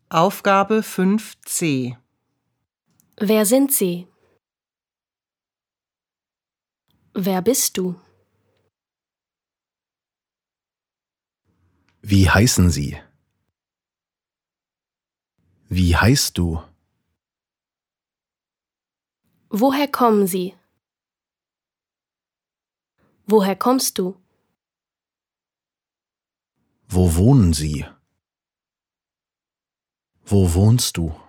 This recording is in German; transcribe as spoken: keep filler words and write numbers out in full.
Aufgabe fünf c. Wer sind Sie? Wer bist du? Wie heißen Sie? Wie heißt du? Woher kommen Sie? Woher kommst du? Wo wohnen Sie? Wo wohnst du?